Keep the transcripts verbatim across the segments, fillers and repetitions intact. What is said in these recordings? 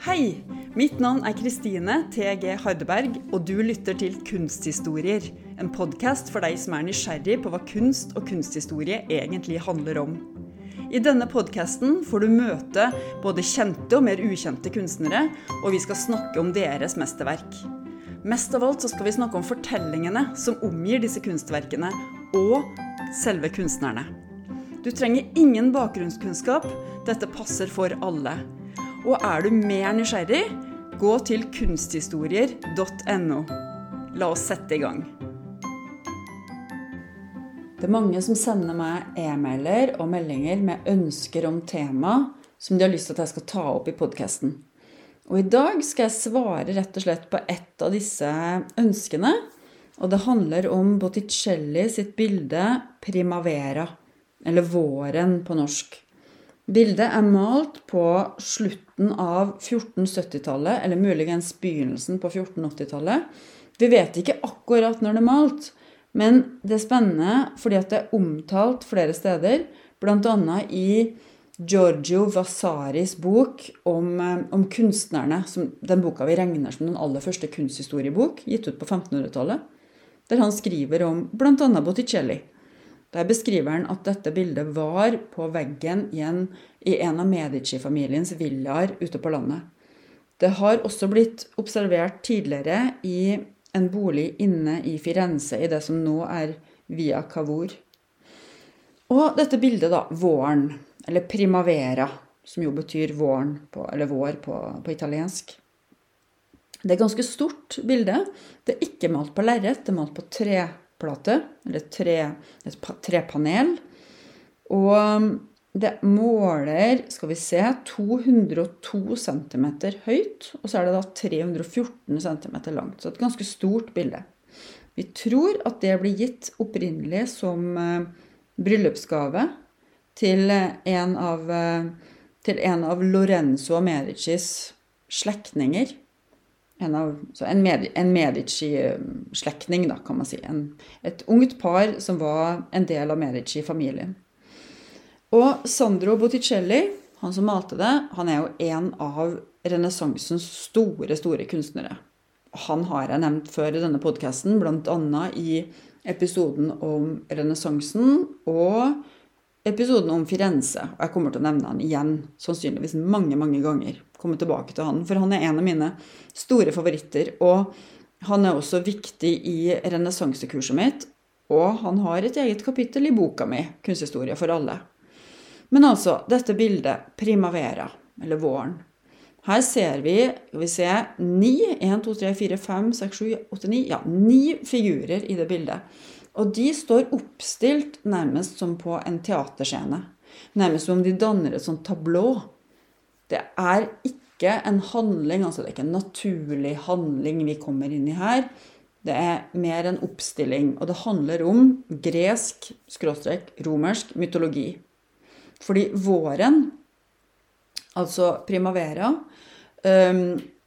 Hei, mitt navn er Kristine T G Hardeberg, og du lytter til Kunsthistorier, en podcast for deg som er nysgjerrig på hva kunst og kunsthistorie egentlig handler om. I denne podcasten får du møte både kjente og mer ukjente kunstnere, og vi skal snakke om deres mesterverk. Mest av alt så skal vi snakke om fortellingene som omgir disse kunstverkene, og selve kunstnerne. Du trenger ingen bakgrunnskunnskap, dette passer for alle. Og er du mer nysgjerrig, gå til kunsthistorier punktum no. La oss sette i gang. Det er mange som sender meg e-mailer og meldinger med ønsker om tema som de har lyst til at jeg skal ta opp i podcasten. Og i dag skal jeg svare rett og slett på ett av disse ønskene, og det handler om Botticelli sitt bilde Primavera, eller våren på norsk. Bildet er malt på slutten av fjorten sytti-tallet, eller muligens begynnelsen på fjorten åtti-tallet. Vi vet ikke akkurat når det er malt, men det er spennende fordi at det er omtalt flere steder, blant annet i Giorgio Vassaris bok om, om kunstnerne, som den boka vi regner som den aller første kunsthistoriebok, gitt ut på femtenhundretallet, der han skriver om blant annet Botticelli. Der beskriver han at dette bildet var på veggen i en, i en av Medici-familiens villaer ute på landet. Det har også blitt observert tidligere i en bolig inne i Firenze, i det som nå er Via Cavour. Og dette bildet da, våren, eller Primavera, som jo betyr våren, på, eller vår på, på italiensk. Det er et ganske stort bilde. Det er ikke malt på lerret, det er malt på tre plate, eller tre, et trepanel, og det måler, skal vi se, to hundre og to centimeter høyt, og så er det da tre hundre og fjorten centimeter langt, så et ganske stort bilde. Vi tror at det blir gitt opprinnelig som uh, bryllupsgave til en av, uh, til en av Lorenzo Medicis slektninger, En, av, så en, Med, en Medici-slektning, da, kan man si. En, et ungt par som var en del av Medici-familien. Og Sandro Botticelli, han som malte det, han er jo en av renessansens store, store kunstnere. Han har jeg nevnt før i denne podcasten, blant annet i episoden om renessansen og episoden om Firenze. Og jeg kommer til å nevne han igjen, sannsynligvis mange, mange ganger. Komme tilbake til han, for han er en av mine store favoritter, og han er også viktig i renessansekurset mitt, og han har et eget kapittel i boka mi, Kunsthistorie for alle. Men altså, dette bildet, Primavera, eller våren, her ser vi, skal vi se, ni, en, to, tre, fire, fem, seks, sju, åtte, ni, ja, ni figurer i det bildet. Og de står oppstilt nærmest som på en teaterscene, nærmest som om de danner et sånt tablå. Det er ikke en handling, altså det er ikke en naturlig handling vi kommer inn i her. Det er mer en oppstilling, og det handler om gresk, skråstrek, romersk mytologi. Fordi våren, altså Primavera, um,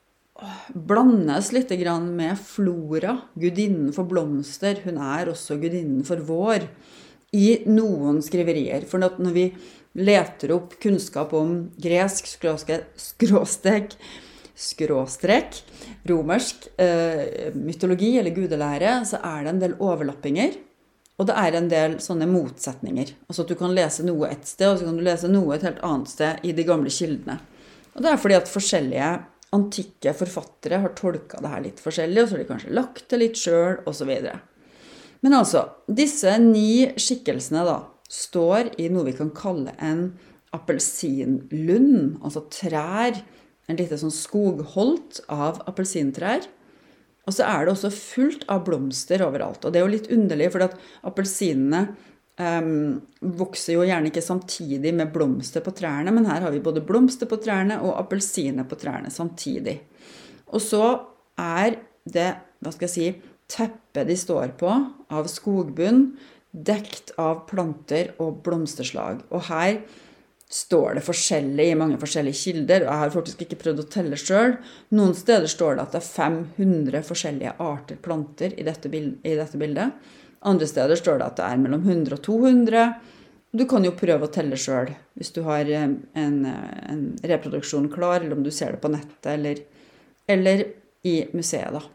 blandes litt grann med Flora, gudinnen for blomster. Hun er også gudinnen for vår i noen skriverier. For når vi leter opp kunnskap om gresk, skråstrek, skråstrek, romersk eh, mytologi eller gudelære, så er det en del overlappinger, og det er en del sånne motsetninger. Altså at du kan lese noe et sted, og så kan du lese noe et helt annet sted i de gamle kildene. Og det er fordi at forskjellige antikke forfattere har tolket det her litt forskjellig, og så har de kanskje lagt det litt selv, og så videre. Men altså, disse ni skikkelsene da, står i noe vi kan kalle en appelsinlund, altså trær, en lite sånn skogholt av appelsintrær. Og så er det også fullt av blomster overalt, og det er jo litt underlig, for at appelsinene um, vokser jo gjerne ikke samtidig med blomster på trærne, men her har vi både blomster på trærne og appelsiner på trærne samtidig. Og så er det, hva skal jeg si, teppet de står på av skogbunn, dekt av planter og blomsterslag. Og her står det forskjellig i mange forskjellige kilder, og jeg har faktisk ikke prøvd å telle selv. Noen steder står det at det er fem hundre forskjellige arter planter i dette, bild, i dette bildet. Andre steder står det at det er mellom hundre og to hundre, Du kan jo prøve å telle selv, hvis du har en, en reproduksjon klar, eller om du ser det på nettet, eller, eller i museet da.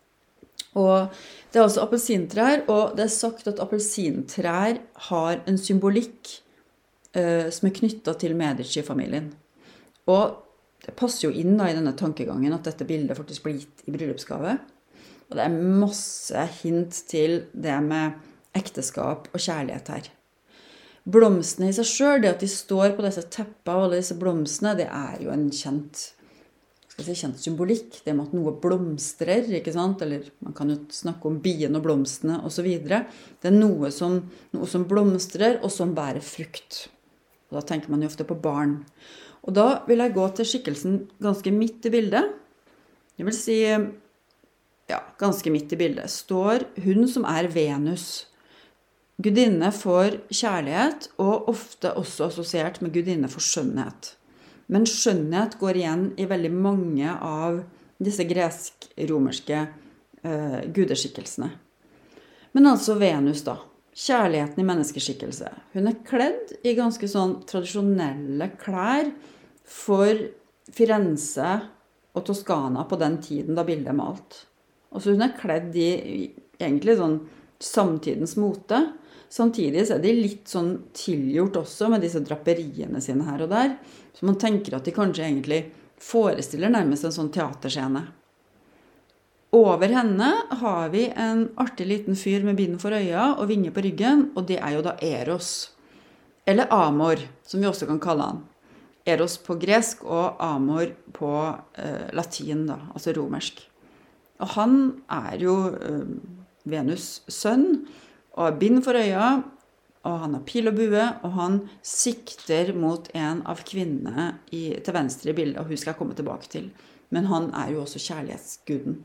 Og det er også appelsintrær, og det er sagt at appelsintrær har en symbolikk eh, som er knyttet til Medici-familien. Og det passer jo inn da i denne tankegangen at dette bildet faktisk blir gitt i bryllupsgave. Og det er masse hint til det med ekteskap og kjærlighet her. Blomstene i seg selv, det at de står på disse teppa og alle disse blomstene, det er jo en kjent, skal jeg si, kjent symbolikk. Det med at noe blomstrer, ikke sant? Eller man kan jo snakke om bien og blomstene og så videre. Det er noe som, noe som blomstrer og som bærer frukt. Og da tenker man jo ofte på barn. Og da vil jeg gå til skikkelsen ganske midt i bildet. Det vil si, ja, ganske midt i bildet står hun som er Venus. Gudinne for kjærlighet, og ofte også assosiert med gudinne for skjønnhet. Men skjønnhet går igjen i veldig mange av disse gresk-romerske eh, gudeskikkelsene. Men altså Venus da, kjærligheten i menneskeskikkelse. Hun er kledd i ganske sånn tradisjonelle klær for Firenze og Toskana på den tiden da bildet er malt. Altså hun er kledd i, i egentlig sånn samtidens mote. Samtidig så er de litt sånn tilgjort også med disse draperiene sine her og der. Så man tenker at de kanskje egentlig forestiller nærmest en sånn teaterscene. Over henne har vi en artig liten fyr med bind for øya og vinger på ryggen, og det er jo da Eros. Eller Amor, som vi også kan kalle han. Eros på gresk og Amor på eh, latin da, altså romersk. Og han er jo eh, Venus' sønn, og har bind for øya, og han har pil og bue, og han sikter mot en av kvinnene i, til venstre i bildet, og hun skal jeg komme tilbake til. Men han er jo også kjærlighetsguden.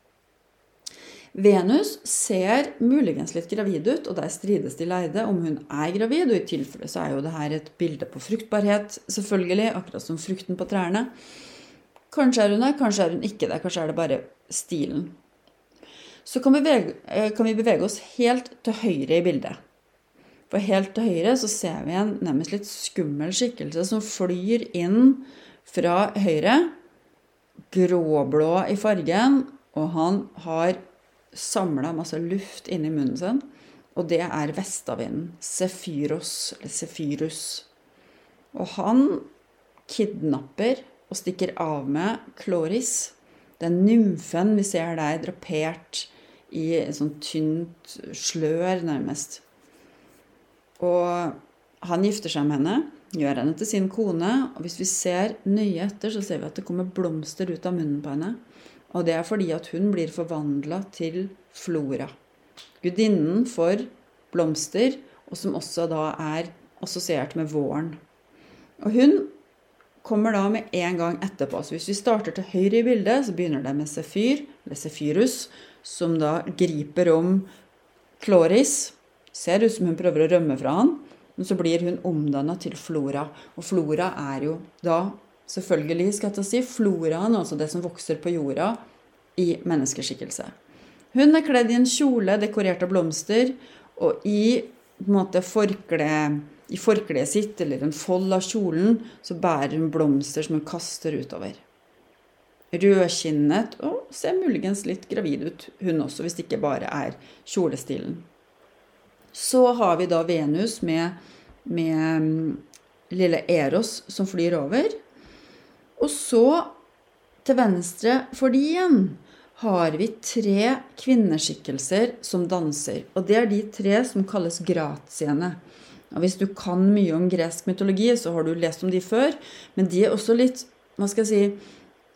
Venus ser muligens litt gravid ut, og der strides de leide om hun er gravid, og i tilfelle så er jo det her et bilde på fruktbarhet, selvfølgelig, akkurat som frukten på trærne. Kanskje er hun det, kanskje er hun ikke det, kanskje er det bare stilen. Så kan vi, bevege, kan vi bevege oss helt til høyre i bildet. For helt til høyre så ser vi en nærmest litt skummel skikkelse som flyr inn fra høyre, gråblå i fargen, og han har samlet masse luft inn i munnen sin, og det er vestavinden, Sephyros, eller Sephyrus. Og han kidnapper og stikker av med Chloris, den nymfen vi ser der drapert i en sånn tynt slør nærmest. Og han gifter seg med henne, gjør henne til sin kone, og hvis vi ser nøye etter, så ser vi at det kommer blomster ut av munnen på henne. Og det er fordi at hun blir forvandlet til Flora, gudinnen for blomster, og som også da er assosiert med våren. Og hun kommer da med en gang etterpå. Så hvis vi starter til høyre i bildet, så begynner det med Sephyr, eller Sephyrus, som da griper om Chloris. Ser ut som hun prøver å rømme fra han, men så blir hun omdannet til Flora. Og Flora er jo da, selvfølgelig skal jeg ta si, floraen, altså det som vokser på jorda, i menneskeskikkelse. Hun er kledd i en kjole dekorert av blomster, og i på en måte forkle, i forkleet sitt, eller en fold av kjolen, så bærer hun blomster som hun kaster utover. Rødkinnet, og ser muligens litt gravid ut, hun også, hvis det ikke bare er kjolestilen. Så har vi da Venus med, med lille Eros som flyr over. Og så til venstre for de igjen har vi tre kvinneskikkelser som danser. Og det er de tre som kalles gratiene. Og hvis du kan mye om gresk mytologi, så har du lest om de før. Men de er også litt, hva skal jeg si,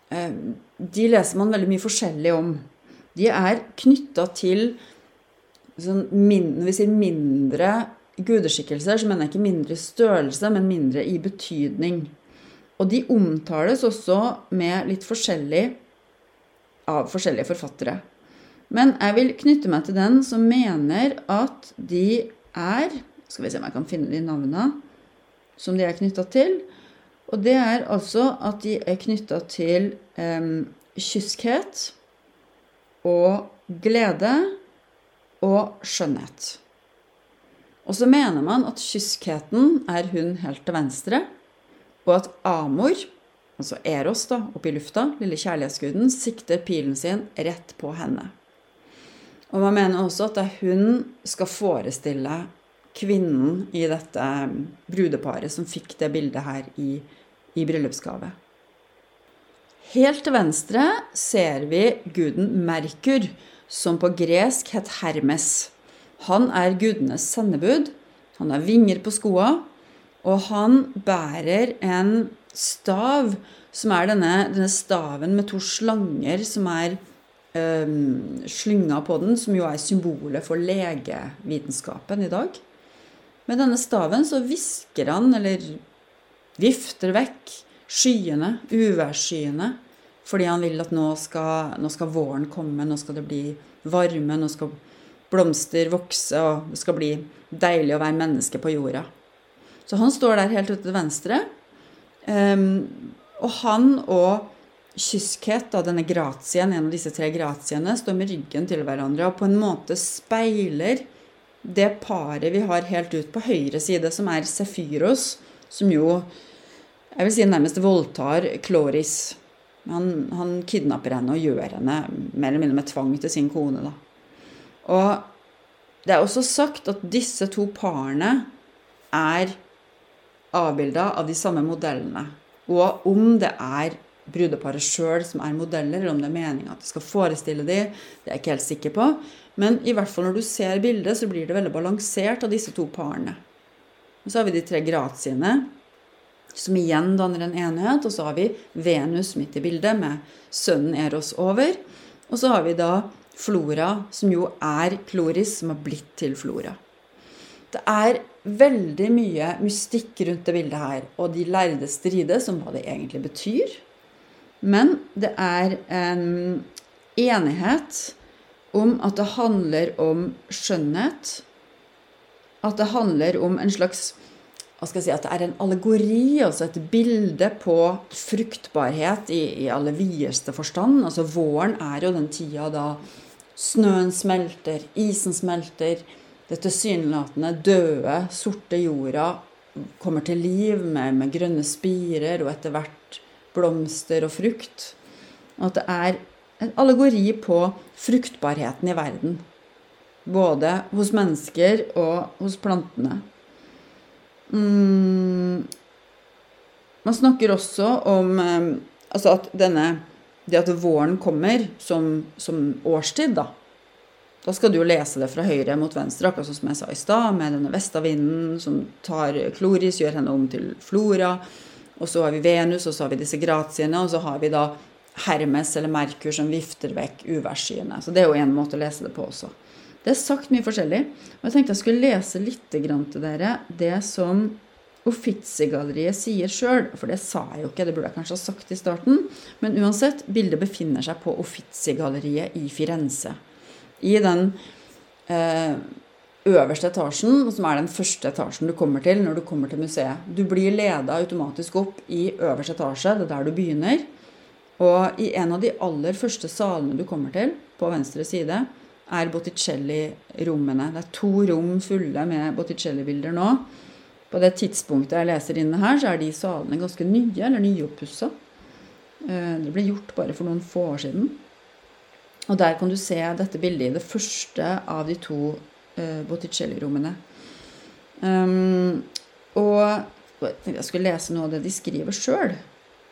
de leser man veldig mye forskjellig om. De er knyttet til sånn, når vi sier mindre gudeskikkelser, så mener jeg ikke mindre i størrelse, men mindre i betydning. Og de omtales også med litt forskjellig av forskjellige forfattere. Men jeg vil knytte meg til den som mener at de er, skal vi se om jeg kan finne de navnene som de er knyttet til, og det er altså at de er knyttet til eh, kyskhet og glede og skjønnhet. Og så mener man at kyskheten er hun helt til venstre, og at Amor, altså Eros da, oppe i lufta, lille kjærlighetsguden, sikter pilen sin rett på henne. Og man mener også at hun skal forestille kvinnen i dette brudeparet som fikk det bildet her i, i bryllupsgave. Helt til venstre ser vi guden Merkur, som på gresk het Hermes. Han er gudenes sendebud, han har vinger på skoa, og han bærer en stav, som er denne, denne staven med to slanger som er um, slynga på den, som jo er symbolet for legevitenskapen i dag. Med denne staven så visker han, eller vifter vekk, skyene, uværsskyene, fordi han vil at nå skal, nå skal våren komme, nå skal det bli varme, nå skal blomster vokse, og det skal bli deilig å være menneske på jorda. Så han står der helt ute til venstre, um, og han og kyskhet, da, denne gratien, en av disse tre gratiene, står med ryggen til hverandre, og på en måte speiler det paret vi har helt ut på høyre side, som er Sephiros, som jo, jeg vil si nærmest voldtar Kloris. Han, han kidnapper henne og gjør henne mer eller mindre med tvang til sin kone da. Og det er også sagt at disse to parene er avbildet av de samme modellene. Og om det er brudeparet selv som er modeller, eller om det er meningen at de skal forestille de, det er jeg ikke helt sikker på. Men i hvert fall når du ser bildet, så blir det veldig balansert av disse to parene. Og så har vi de tre gratiene, som igjen danner en enhet, og så har vi Venus midt i bildet med sønnen Eros over, og så har vi da Flora, som jo er Kloris, som har blitt til Flora. Det er veldig mye mystikk rundt det bildet her, og de lærde strides om hva det egentlig betyr, men det er en enighet om at det handler om skjønnhet, at det handler om en slags, hva skal jeg si, at det er en allegori, altså et bilde på fruktbarhet i, i alle videste forstand. Altså våren er jo den tida da snøen smelter, isen smelter, det tilsynelatende døde, sorte jorda kommer til liv med, med grønne spirer og etter hvert blomster og frukt. Og at det er en allegori på fruktbarheten i verden, både hos mennesker og hos plantene. Mm. Man snakker også om altså at denne, det at våren kommer som, som årstid da. Da skal du jo lese det fra høyre mot venstre, akkurat som jeg sa i sted, med denne vestavinden som tar Kloris, gjør henne om til Flora, og så har vi Venus, og så har vi disse gratiene, og så har vi da Hermes eller Merkur som vifter vekk uværsskyene. Så det er jo en måte å lese det på også. Det er sagt mye forskjellig, og jeg tenkte jeg skulle lese litt grann til dere det som Uffizi-galleriet sier selv, for det sa jeg jo ikke, det burde jeg kanskje ha sagt i starten, men uansett, bildet befinner seg på Uffizi-galleriet i Firenze. I den eh, øverste etasjen, som er den første etasjen du kommer til når du kommer til museet. Du blir ledet automatisk opp i øverste etasje, det er der du begynner, og i en av de aller første salene du kommer til, på venstre side, er Botticelli-rommene. Det er to rom fulle med Botticelli-bilder nå. På det tidspunktet jeg leser inne her, så er de salene ganske nye, eller nyoppusset. Det ble gjort bare for noen få år siden. Og der kan du se dette bildet i det første av de to Botticelli-rommene. Um, og jeg tenkte jeg skulle lese noe av det de skriver selv.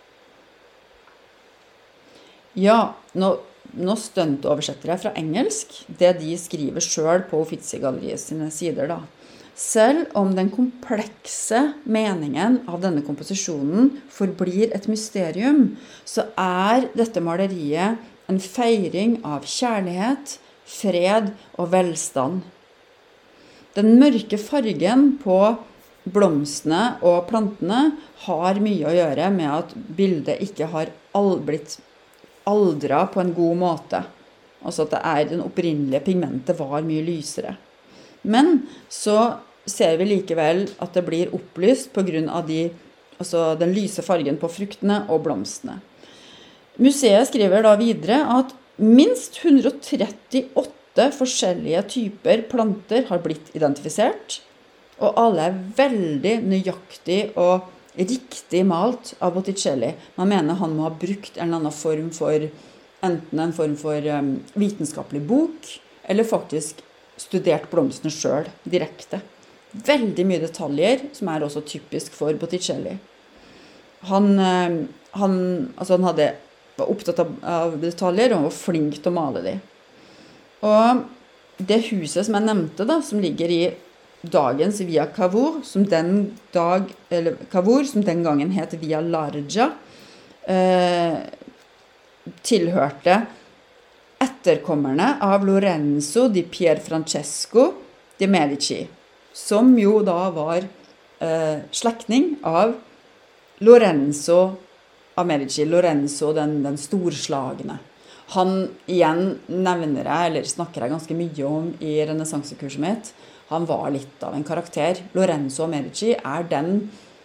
Ja, nå Nå stuntoversetter jeg fra engelsk det de skriver selv på Uffizi-galleriet sine sider da. Selv om den komplekse meningen av denne komposisjonen forblir et mysterium, så er dette maleriet en feiring av kjærlighet, fred og velstand. Den mørke fargen på blomstene og plantene har mye å gjøre med at bildet ikke har all blitt aldra på en god måte. Altså at det er den opprinnelige pigmentet var mye lysere. Men så ser vi likevel at det blir opplyst på grunn av de, altså den lyse fargen på fruktene og blomstene. Museet skriver da videre at minst hundre og trettiåtte forskjellige typer planter har blitt identifisert, Og alle er veldig nøyaktig og riktig malt av Botticelli. Man mener han må ha brukt en eller annen form for, enten en form for um, vitenskapelig bok, eller faktisk studert blomstene selv, direkte. Veldig mye detaljer, som er også typisk for Botticelli. Han, han, altså han hadde, var opptatt av, av detaljer, og han var flink til å male dem. Og det huset som jeg nevnte da, som ligger i dagens Via Cavour, som den dag, eller Cavour, som den gangen het Via Larga, eh, tilhørte etterkommerne av Lorenzo di Pierfrancesco di Medici, som jo da var eh, slektning av Lorenzo av Medici, Lorenzo den, den storslagne. Han igjen nevner jeg, eller snakker jeg ganske mye om i renessansekurset mitt. Han var litt av en karakter. Lorenzo av Medici er den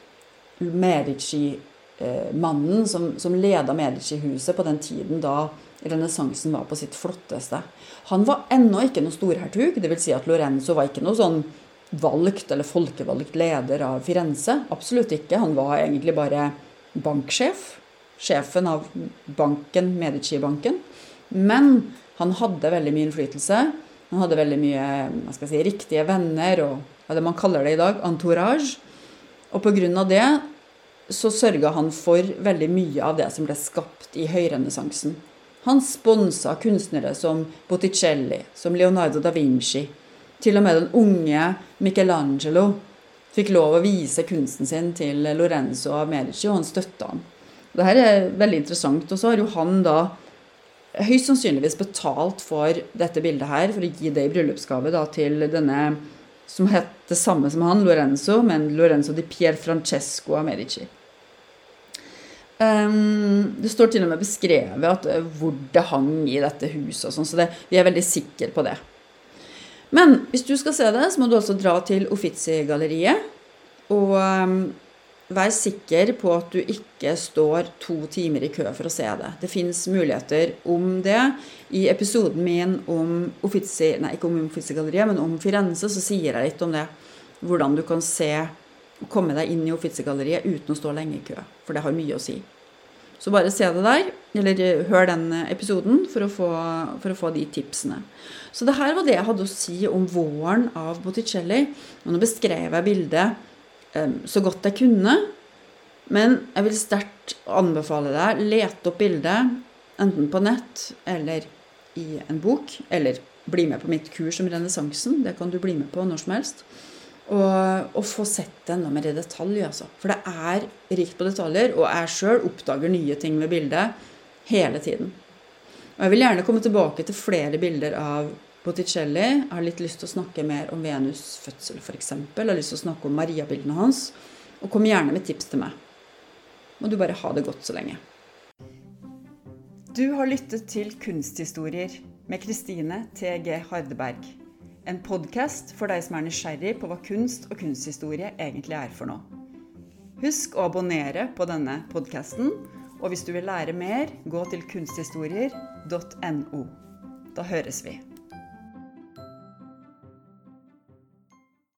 Medici-mannen som, som ledet Medici-huset på den tiden da renessansen var på sitt flotteste. Han var ennå ikke noe storhertug, det vil si at Lorenzo var ikke noe sånn valgt eller folkevalgt leder av Firenze. Absolutt ikke. Han var egentlig bare banksjef, sjefen av banken, Medici-banken. Men han hadde veldig mye innflytelse. Han hadde veldig mye, hva skal jeg si, riktige venner, og hva det man kaller det i dag, entourage. Og på grunn av det, så sørget han for veldig mye av det som ble skapt i høyrenessansen. Han sponset kunstnere som Botticelli, som Leonardo da Vinci. Til og med den unge Michelangelo fikk lov å vise kunsten sin til Lorenzo av Medici, og han støttet ham. Dette er veldig interessant, og så har jo han da høyst sannsynligvis betalt for dette bildet her, for å gi det i bryllupsgave da, til denne, som het det samme som han, Lorenzo, men Lorenzo di Pierfrancesco av Medici. Um, det står til og med beskrevet at, uh, hvor det hang i dette huset, og sånn, så det, vi er veldig sikre på det. Men hvis du skal se det, så må du også dra til Uffizi-galleriet, og um, vær sikker på at du ikke står to timer i kø for å se det. Det finnes muligheter om det. I episoden min om Uffizi, nei, ikke om Uffizi-galleriet, men om Firenze, så sier jeg litt om det. Hvordan du kan se, komme deg inn i Uffizi-galleriet uten å stå lenge i kø, for det har mye å si. Så bare se det der, eller hør den episoden for å få, for å få de tipsene. Så det her var det jeg hadde å si om våren av Botticelli. Og nå beskrev jeg bildet um, så godt jeg kunne, men jeg vil sterkt anbefale deg, lete opp bildet, enten på nett, eller i en bok, eller bli med på mitt kurs om renessansen, det kan du bli med på når som helst. Og, og få sett det enda mer i detalj, altså. For det er rikt på detaljer, og jeg selv oppdager nye ting ved bildet hele tiden. Og jeg vil gjerne komme tilbake til flere bilder av Botticelli. Jeg har litt lyst til å snakke mer om Venus fødsel, for eksempel. Jeg har lyst til å snakke om Maria-bildene hans. Og kom gjerne med tips til meg. Må du bare ha det godt så lenge. Du har lyttet til Kunsthistorier med Kristine T G Hardeberg. En podcast for deg som er nysgjerrig på hva kunst og kunsthistorie egentlig er for noe. Husk å abonnere på denne podcasten, og hvis du vil lære mer, gå til kunsthistorier punktum no. Da høres vi.